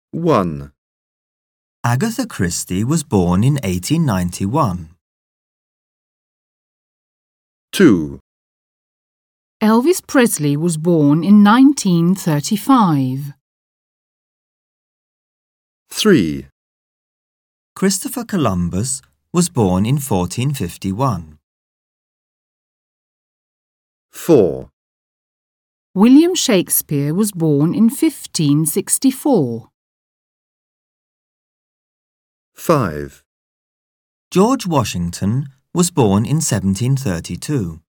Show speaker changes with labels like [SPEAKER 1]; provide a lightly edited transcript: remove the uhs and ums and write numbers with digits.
[SPEAKER 1] 1,
[SPEAKER 2] Agatha Christie was born in 1891.
[SPEAKER 1] 2,
[SPEAKER 3] Elvis Presley was born in 1935.
[SPEAKER 1] 3,
[SPEAKER 2] Christopher Columbus was born in 1451.
[SPEAKER 1] 4,
[SPEAKER 3] William Shakespeare was born in 1564.
[SPEAKER 1] 5,
[SPEAKER 2] George Washington was born in 1732.